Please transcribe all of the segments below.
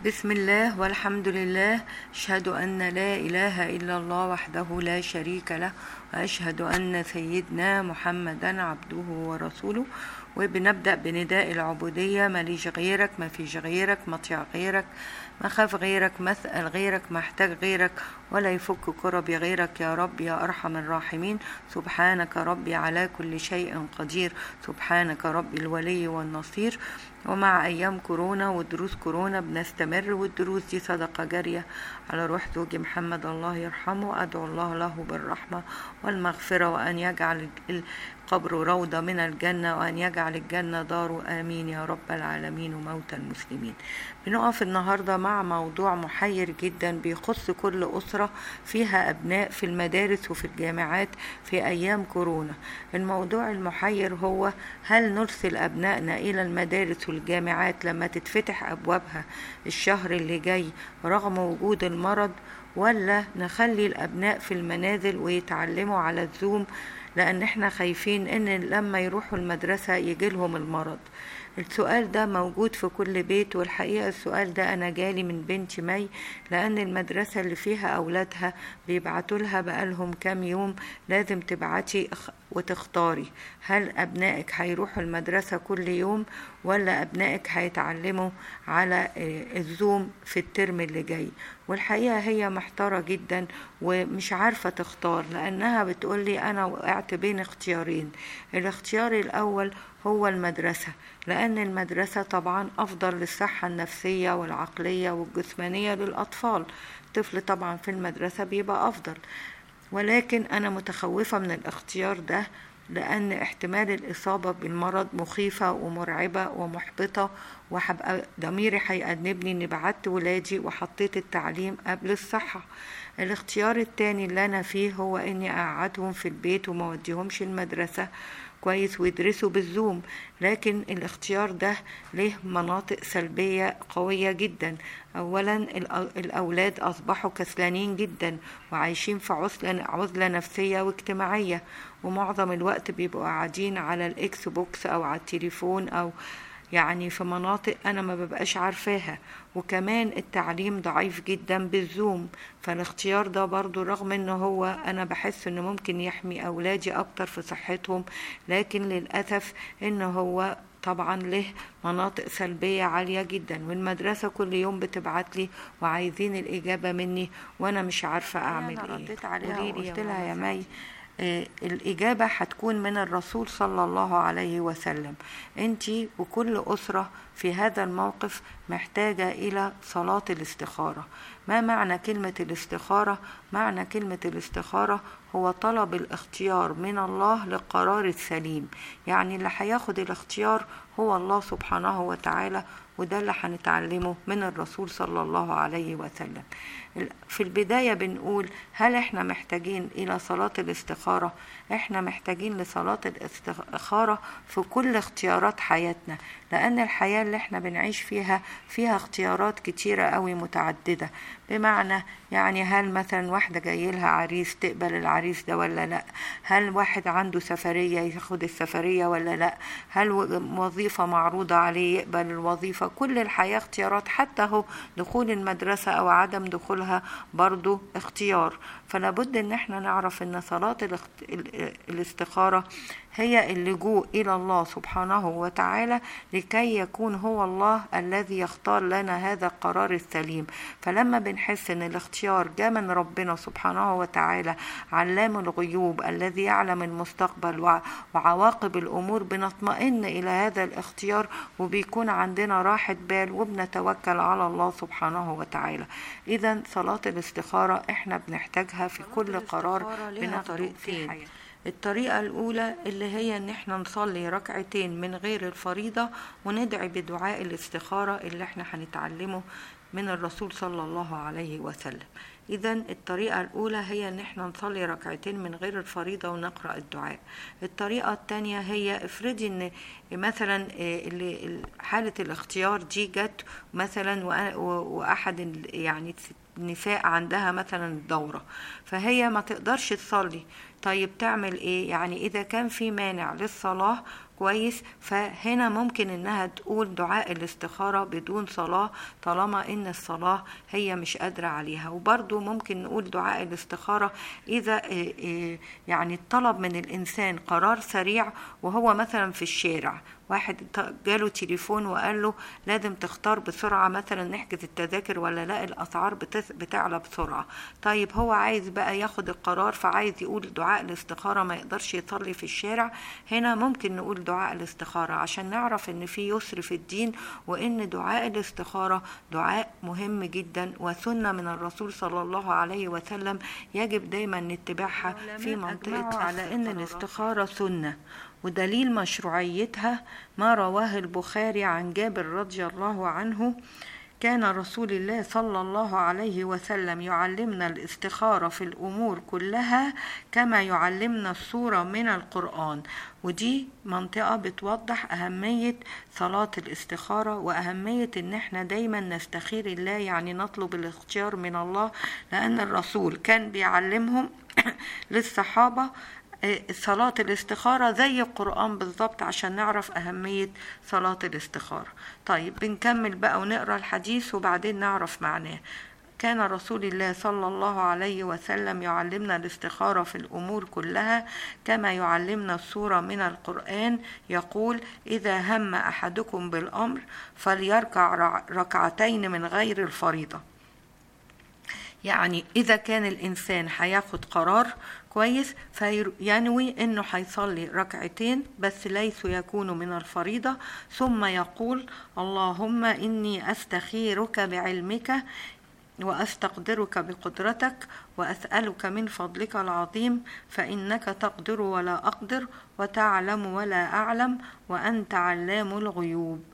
بسم الله والحمد لله. أشهد أن لا إله إلا الله وحده لا شريك له، وأشهد أن سيدنا محمدا عبده ورسوله. وبنبدأ بنداء العبودية: ماليش غيرك، ما فيش غيرك، مطيع غيرك، ما خاف غيرك، مسأل غيرك، ما احتاج غيرك، ولا يفك كربي غيرك يا رب يا أرحم الراحمين. سبحانك ربي على كل شيء قدير، سبحانك ربي الولي والنصير. ومع أيام كورونا ودروس كورونا بنستمر، والدروس دي صدقة جارية على روح زوجي محمد الله يرحمه. أدعو الله له بالرحمة والمغفرة، وأن يجعل القبر روضة من الجنة، وأن يجعل الجنة داره. آمين يا رب العالمين. وموتى المسلمين. بنقف النهاردة مع موضوع محير جدا بيخص كل أسرة فيها أبناء في المدارس وفي الجامعات في أيام كورونا. الموضوع المحير هو: هل نرسل أبنائنا إلى المدارس والجامعات لما تتفتح أبوابها الشهر اللي جاي رغم وجود المرض، ولا نخلي الأبناء في المنازل ويتعلموا على الزوم، لأن احنا خايفين إن لما يروحوا المدرسة يجيلهم المرض؟ السؤال ده موجود في كل بيت، والحقيقة السؤال ده أنا جالي من بنتي مي، لأن المدرسة اللي فيها أولادها بيبعتوا لها بقالهم كام يوم: لازم تبعتي وتختاري، هل أبنائك هيروحوا المدرسة كل يوم، ولا أبنائك هيتعلموا على الزوم في الترم اللي جاي؟ والحقيقة هي محتارة جدا ومش عارفة تختار، لأنها بتقولي أنا وقعت بين اختيارين. الاختيار الأول هو المدرسة، لأن المدرسة طبعا أفضل للصحة النفسية والعقلية والجسمانية للأطفال. الطفل طبعا في المدرسة بيبقى أفضل، ولكن أنا متخوفة من الاختيار ده، لأن احتمال الإصابة بالمرض مخيفة ومرعبة ومحبطة، وهبقى ضميري هيأنبني إني بعت ولادي وحطيت التعليم قبل الصحة. الاختيار التاني اللي أنا فيه هو إني أقعدهم في البيت وما وديهمش المدرسة كويس ويدرسوا بالزوم، لكن الاختيار ده له مناطق سلبية قوية جدا. أولا، الأولاد أصبحوا كسلانين جدا وعايشين في عزلة نفسية واجتماعية، ومعظم الوقت بيبقوا قاعدين على الإكس بوكس أو على التليفون، أو يعني في مناطق أنا ما ببقاش عارفاها. وكمان التعليم ضعيف جدا بالزوم. فالاختيار ده برضو رغم انه هو أنا بحس انه ممكن يحمي أولادي أكتر في صحتهم، لكن للأسف انه هو طبعا له مناطق سلبية عالية جدا. والمدرسة كل يوم بتبعت لي وعايزين الإجابة مني، وأنا مش عارفة أعمل إيه. رديت عليها وقلت لها: يا مي، الإجابة هتكون من الرسول صلى الله عليه وسلم. انتي وكل أسرة في هذا الموقف محتاجة إلى صلاة الاستخارة. ما معنى كلمة الاستخارة؟ معنى كلمة الاستخارة هو طلب الاختيار من الله للقرار السليم. يعني اللي هياخد الاختيار هو الله سبحانه وتعالى، وده اللي هنتعلمه من الرسول صلى الله عليه وسلم. في البداية بنقول: هل احنا محتاجين إلى صلاة الاستخارة؟ احنا محتاجين لصلاة الاستخارة في كل اختيارات حياتنا، لأن الحياة اللي احنا بنعيش فيها اختيارات كتيرة قوي متعددة. بمعنى يعني هل مثلا واحدة جاي لها عريس تقبل العريس ده ولا لا؟ هل واحد عنده سفرية ياخد السفرية ولا لا؟ هل وظيفة معروضة عليه يقبل الوظيفة؟ كل الحياة اختيارات، حتى هو دخول المدرسة أو عدم دخولها برضو اختيار. فلا بد ان احنا نعرف ان صلاة الاستخارة هي اللجوء إلى الله سبحانه وتعالى، لكي يكون هو الله الذي يختار لنا هذا القرار السليم. فلما بنحس ان الاختيار جاء من ربنا سبحانه وتعالى علام الغيوب الذي يعلم المستقبل وعواقب الأمور، بنطمئن إلى هذا الاختيار، وبيكون عندنا راحة بال، وبنتوكل على الله سبحانه وتعالى. إذا صلاة الاستخارة احنا بنحتاجها في كل قرار بناخده في حياتنا. الطريقة الأولى اللي هي إن احنا نصلي ركعتين من غير الفريضة، وندعي بدعاء الاستخارة اللي احنا هنتعلمه من الرسول صلى الله عليه وسلم. إذا الطريقة الأولى هي إن احنا نصلي ركعتين من غير الفريضة ونقرأ الدعاء. الطريقة التانية هي: افرضي إن مثلا حالة الاختيار دي جت مثلا وأحد يعني النساء عندها مثلا الدورة، فهي ما تقدرش تصلي. طيب تعمل ايه؟ يعني اذا كان في مانع للصلاة كويس. فهنا ممكن انها تقول دعاء الاستخارة بدون صلاة طالما ان الصلاة هي مش قادرة عليها. وبرضو ممكن نقول دعاء الاستخارة اذا يعني الطلب من الانسان قرار سريع وهو مثلا في الشارع، واحد جاله تليفون وقال له لازم تختار بسرعة مثلا نحجز التذاكر ولا لا الأسعار بتعلى بسرعة. طيب هو عايز بقى ياخد القرار فعايز يقول دعاء الاستخارة، ما يقدرش يصلي في الشارع. هنا ممكن نقول دعاء الاستخارة عشان نعرف ان في يسر في الدين، وان دعاء الاستخارة دعاء مهم جدا وسنة من الرسول صلى الله عليه وسلم يجب دايما نتبعها في منطقة على ان الاستخارة سنة. ودليل مشروعيتها ما رواه البخاري عن جابر رضي الله عنه: كان رسول الله صلى الله عليه وسلم يعلمنا الاستخارة في الأمور كلها كما يعلمنا السورة من القرآن. ودي منطقة بتوضح أهمية صلاة الاستخارة وأهمية إن احنا دايما نستخير الله، يعني نطلب الاختيار من الله، لأن الرسول كان بيعلمهم للصحابة صلاة الاستخارة زي القرآن بالضبط عشان نعرف أهمية صلاة الاستخارة. طيب بنكمل بقى ونقرأ الحديث وبعدين نعرف معناه. كان رسول الله صلى الله عليه وسلم يعلمنا الاستخارة في الأمور كلها كما يعلمنا السورة من القرآن. يقول: إذا هم أحدكم بالأمر فليركع ركعتين من غير الفريضة. يعني إذا كان الإنسان هياخد قرار كويس فينوي إنه هيصلي ركعتين بس ليسوا يكونوا من الفريضة، ثم يقول: اللهم إني أستخيرك بعلمك وأستقدرك بقدرتك وأسألك من فضلك العظيم فإنك تقدر ولا أقدر وتعلم ولا أعلم وأنت علام الغيوب.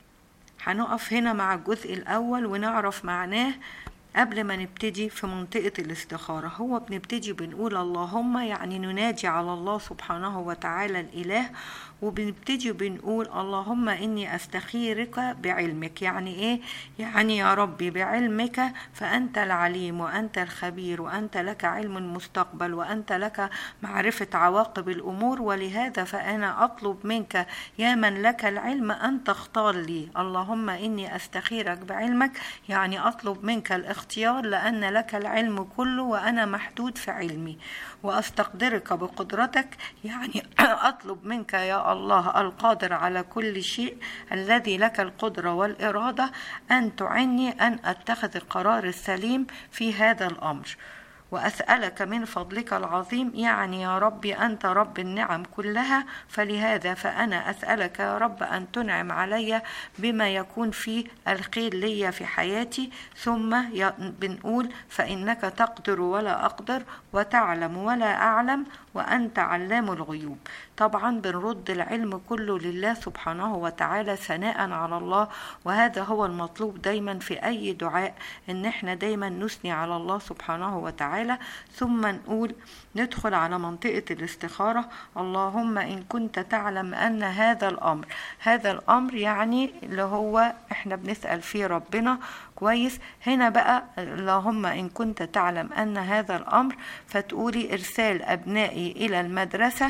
هنقف هنا مع الجزء الأول ونعرف معناه قبل ما نبتدي في منطقة الاستخارة. هو بنبتدي بنقول اللهم، يعني نناجي على الله سبحانه وتعالى الإله، وبنبتدي بنقول اللهم إني أستخيرك بعلمك. يعني إيه؟ يعني يا ربي بعلمك، فأنت العليم وأنت الخبير وأنت لك علم المستقبل وأنت لك معرفة عواقب الأمور، ولهذا فأنا أطلب منك يا من لك العلم أن تختار لي. اللهم إني أستخيرك بعلمك، يعني أطلب منك الاختيار لأن لك العلم كله وأنا محدود في علمي. وأستقدرك بقدرتك، يعني أطلب منك يا الله القادر على كل شيء الذي لك القدرة والإرادة أن تعني أن أتخذ القرار السليم في هذا الأمر. وأسألك من فضلك العظيم، يعني يا ربي أنت رب النعم كلها، فلهذا فأنا أسألك يا رب أن تنعم علي بما يكون فيه الخير لي في حياتي. ثم بنقول فإنك تقدر ولا أقدر وتعلم ولا أعلم وأنت علام الغيوب. طبعا بنرد العلم كله لله سبحانه وتعالى ثناء على الله، وهذا هو المطلوب دايما في أي دعاء، إن احنا دايما نثني على الله سبحانه وتعالى. ثم نقول ندخل على منطقة الاستخارة: اللهم إن كنت تعلم أن هذا الأمر يعني اللي هو احنا بنسأل فيه ربنا كويس. هنا بقى اللهم إن كنت تعلم أن هذا الأمر، فتقولي إرسال أبنائي إلى المدرسة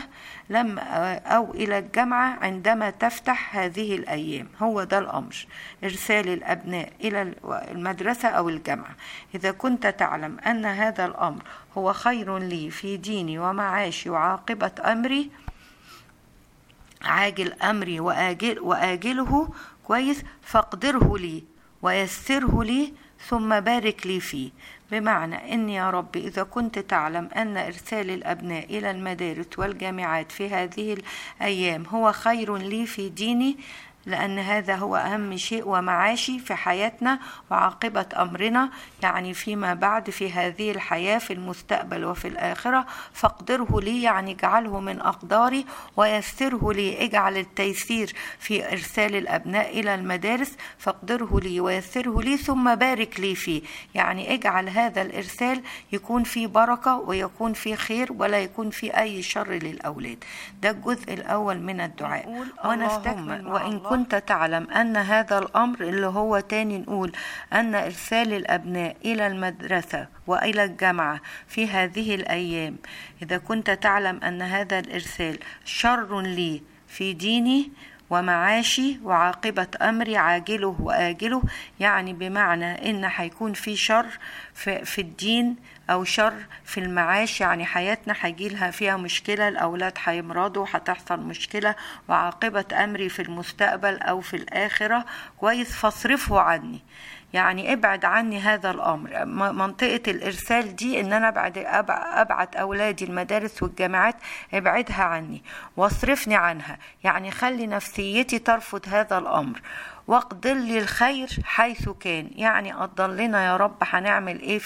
أو إلى الجامعة عندما تفتح هذه الأيام. هو ده الأمر، إرسال الأبناء إلى المدرسة أو الجامعة. إذا كنت تعلم أن هذا الأمر هو خير لي في ديني ومعاشي وعاقبة أمري، عاجل أمري وآجله كويس، فاقدره لي ويسره لي ثم بارك لي فيه. بمعنى إن يا رب إذا كنت تعلم أن إرسال الأبناء إلى المدارس والجامعات في هذه الأيام هو خير لي في ديني، لأن هذا هو أهم شيء، ومعاشي في حياتنا وعاقبة أمرنا، يعني فيما بعد في هذه الحياة في المستقبل وفي الآخرة. فاقدره لي، يعني اجعله من أقداري، ويسره لي، اجعل التيسير في إرسال الأبناء إلى المدارس، فاقدره لي ويسره لي ثم بارك لي فيه، يعني اجعل هذا الإرسال يكون فيه بركة ويكون فيه خير ولا يكون فيه أي شر للأولاد. ده الجزء الأول من الدعاء. ونستكمل: وإن كنت تعلم أن هذا الأمر، اللي هو تاني نقول أن إرسال الأبناء إلى المدرسة وإلى الجامعة في هذه الأيام، إذا كنت تعلم أن هذا الإرسال شر لي في ديني ومعاشي وعاقبة أمري عاجله وآجله، يعني بمعنى إن هيكون في شر في الدين أو شر في المعاش، يعني حياتنا هيجيلها فيها مشكلة، الأولاد هيمرضوا، هتحصل مشكلة، وعاقبة أمري في المستقبل أو في الآخرة كويس، فاصرفه عني، يعني ابعد عني هذا الأمر. منطقة الإرسال دي إن أنا أبعد أولادي المدارس والجامعات، ابعدها عني واصرفني عنها، يعني خلي نفسيتي ترفض هذا الأمر، واقدر لي الخير حيث كان، يعني قدر لنا يا رب هنعمل ايه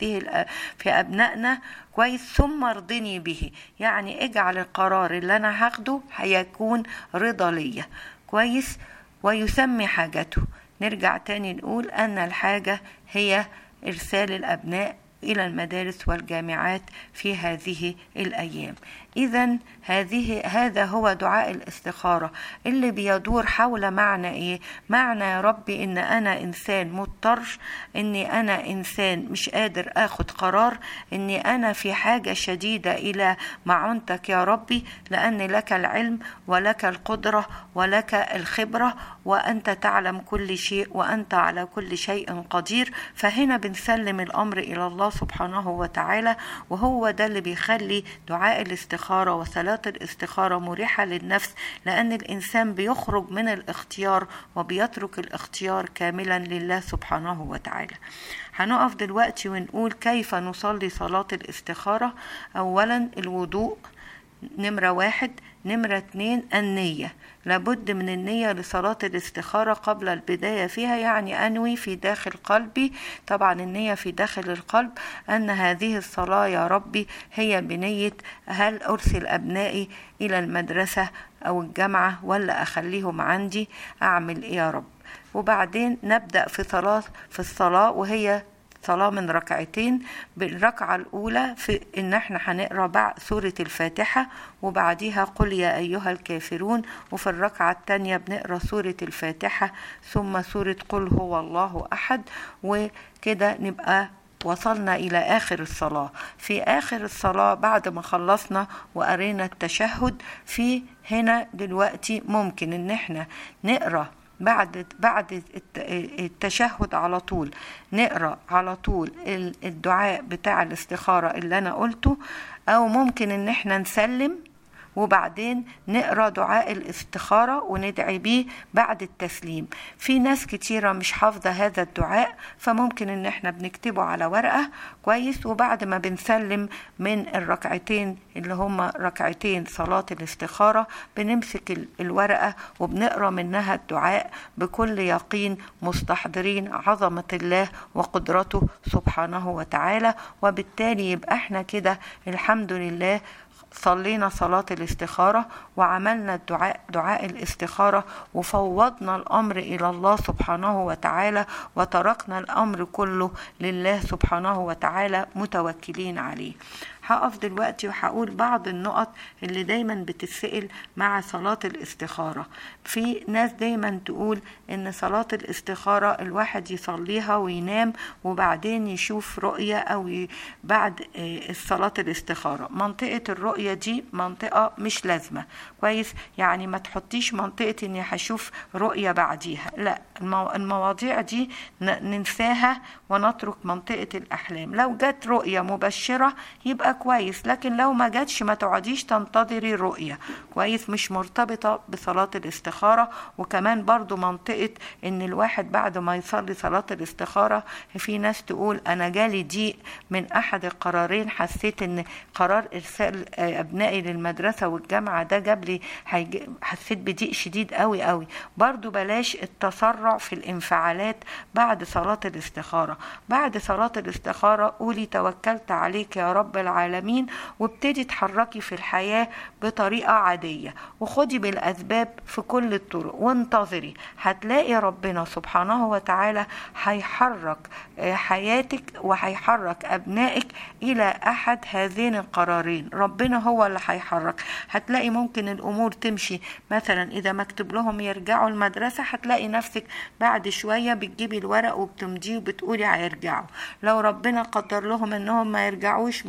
في أبنائنا كويس، ثم ارضني به، يعني اجعل القرار اللي أنا هاخده هيكون رضا ليا كويس، ويسمي حاجته. نرجع تاني نقول أن الحاجة هي إرسال الأبناء إلى المدارس والجامعات في هذه الأيام. إذن هذا هو دعاء الاستخارة اللي بيدور حول معنى إيه؟ معنى يا ربي إن أنا إنسان مضطر، إني أنا إنسان مش قادر أخد قرار، إني أنا في حاجة شديدة إلى معونتك يا ربي، لأن لك العلم ولك القدرة ولك الخبرة، وأنت تعلم كل شيء، وأنت على كل شيء قدير. فهنا بنسلم الأمر إلى الله سبحانه وتعالى، وهو ده اللي بيخلي دعاء الاستخارة وصلاة الاستخارة مريحة للنفس، لأن الإنسان بيخرج من الاختيار وبيترك الاختيار كاملا لله سبحانه وتعالى. هنقف دلوقتي ونقول كيف نصلي صلاة الاستخارة. أولا الوضوء، نمرة 1. نمرة 2 النية، لابد من النية لصلاة الاستخارة قبل البداية فيها، يعني أنوي في داخل قلبي، طبعا النية في داخل القلب، أن هذه الصلاة يا ربي هي بنية هل أرسل أبنائي إلى المدرسة أو الجامعة ولا أخليهم عندي، أعمل إيه يا رب. وبعدين نبدأ في الصلاة، وهي صلاة من ركعتين. بالركعة الأولى في إن احنا هنقرأ بعد سورة الفاتحة، وبعديها قل يا أيها الكافرون، وفي الركعة الثانية بنقرأ سورة الفاتحة ثم سورة قل هو الله أحد، وكده نبقى وصلنا إلى آخر الصلاة. في آخر الصلاة بعد ما خلصنا وقرينا التشهد، في هنا دلوقتي ممكن إن احنا نقرأ بعد التشهد على طول، نقرأ على طول الدعاء بتاع الاستخارة اللي أنا قلته، أو ممكن إن احنا نسلم وبعدين نقرأ دعاء الاستخارة وندعي بيه بعد التسليم. في ناس كتيرة مش حافظة هذا الدعاء، فممكن ان احنا بنكتبه على ورقة كويس، وبعد ما بنسلم من الركعتين اللي هما ركعتين صلاة الاستخارة بنمسك الورقة وبنقرأ منها الدعاء بكل يقين، مستحضرين عظمة الله وقدرته سبحانه وتعالى. وبالتالي يبقى احنا كده الحمد لله صلينا صلاة الاستخارة وعملنا دعاء الاستخارة، وفوضنا الأمر إلى الله سبحانه وتعالى، وتركنا الأمر كله لله سبحانه وتعالى متوكلين عليه. هقف دلوقتي وهقول بعض النقط اللي دايما بتتسأل مع صلاة الاستخارة. في ناس دايما تقول ان صلاة الاستخارة الواحد يصليها وينام وبعدين يشوف رؤية او بعد الصلاة الاستخارة. منطقة الرؤية دي منطقة مش لازمة كويس، يعني ما تحطيش منطقة اني هشوف رؤية بعديها، لا، المواضيع دي ننساها ونترك منطقة الأحلام. لو جت رؤية مبشرة يبقى كويس، لكن لو ما جاتش ما تقعديش تنتظري رؤية كويس، مش مرتبطة بصلاة الاستخارة. وكمان برضو منطقة ان الواحد بعد ما يصلي صلاة الاستخارة، في ناس تقول انا جالي ضيق من احد القرارين، حسيت ان قرار ارسال ابنائي للمدرسة والجامعة ده جاب لي حسيت بضيق شديد قوي قوي. برضو بلاش التسرع في الانفعالات بعد صلاة الاستخارة. بعد صلاة الاستخارة قولي توكلت عليك يا رب العالمين، وابتدي تحركي في الحياة بطريقة عادية، وخدي بالأسباب في كل الطرق وانتظري، هتلاقي ربنا سبحانه وتعالى هيحرك حياتك وهيحرك أبنائك إلى أحد هذين القرارين. ربنا هو اللي هيحرك. هتلاقي ممكن الأمور تمشي، مثلا إذا مكتوب لهم يرجعوا المدرسة هتلاقي نفسك بعد شوية بتجيبي الورق وبتمديه وبتقولي هيرجعوا. لو ربنا قدر لهم إنهم ما يرجعوش ممكن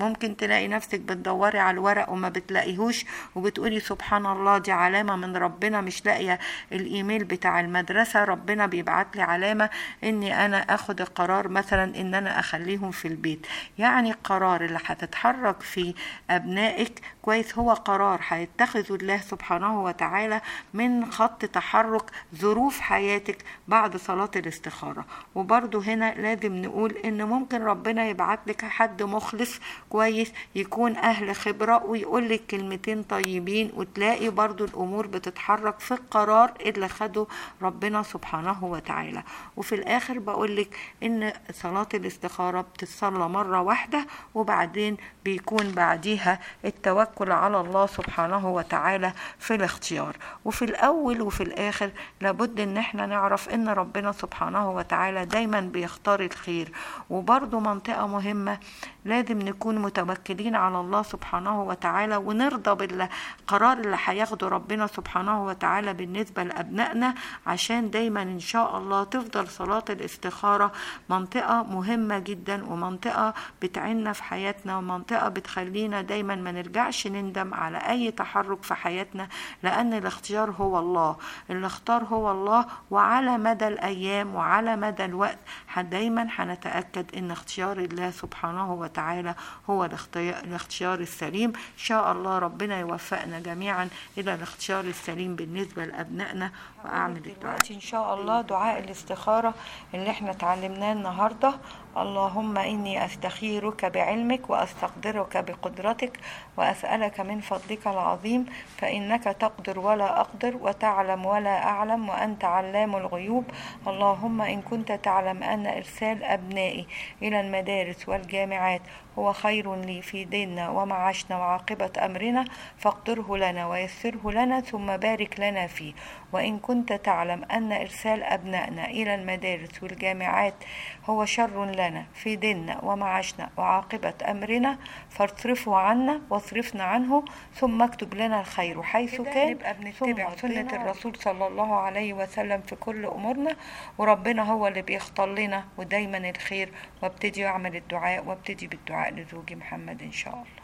تلاقي نفسك بتدوري على الورق وما بتلاقيهوش وبتقولي سبحان الله دي علامة من ربنا، مش لاقية الايميل بتاع المدرسة، ربنا بيبعت لي علامة اني انا اخد القرار مثلا ان انا اخليهم في البيت. يعني القرار اللي هتتحرك فيه ابنائك كويس هو قرار هيتخذه الله سبحانه وتعالى من خط تحرك ظروف حياتك بعد صلاة الاستخارة. وبرضو هنا لازم نقول ان ممكن ربنا يبعت لك حد مخلص كويس يكون اهل خبرة ويقول لك كلمتين طيبين، وتلاقي برضو الامور بتتحرك في القرار اللي خده ربنا سبحانه وتعالى. وفي الاخر بقول لك ان صلاة الاستخارة بتتصلى مرة واحدة وبعدين بيكون بعديها التوكل على الله سبحانه وتعالى في الاختيار. وفي الاول وفي الاخر لابد ان احنا نعرف ان ربنا سبحانه وتعالى دايما بيختار الخير. وبرضو منطقة مهمة لازم نكون متوكلين على الله سبحانه وتعالى ونرضى بالقرار اللي هياخده ربنا سبحانه وتعالى بالنسبة لأبنائنا، عشان دايما ان شاء الله تفضل صلاة الاستخارة منطقة مهمة جدا ومنطقة بتعيننا في حياتنا ومنطقة بتخلينا دايما ما نرجعش نندم على اي تحرك في حياتنا، لان الاختيار هو الله، الاختار هو الله. وعلى مدى الايام وعلى مدى الوقت دايما هنتأكد ان اختيار الله سبحانه وتعالى هو الاختيار السليم. ان شاء الله ربنا يوفقنا جميعا الى الاختيار السليم بالنسبة لابنائنا. واعمل الدعاء ان شاء الله دعاء الاستخارة اللي احنا اتعلمناه النهاردة. اللهم إني أستخيرك بعلمك وأستقدرك بقدرتك وأسألك من فضلك العظيم، فإنك تقدر ولا أقدر وتعلم ولا أعلم وأنت علام الغيوب. اللهم إن كنت تعلم أن إرسال أبنائي إلى المدارس والجامعات هو خير لي في ديننا ومعاشنا وعاقبة أمرنا فاقدره لنا ويسره لنا ثم بارك لنا فيه. وإن كنت تعلم أن إرسال أبنائنا إلى المدارس والجامعات هو شر لنا في ديننا ومعاشنا وعاقبة أمرنا فاصرفه عنا واصرفنا عنه ثم اكتب لنا الخير حيث كان. نبقى بنتبع سنة الرسول صلى الله عليه وسلم في كل أمورنا، وربنا هو اللي بيختار لنا ودايما الخير. وابتدي أعمل الدعاء وابتدي بالدعاء لزوجي محمد إن شاء الله.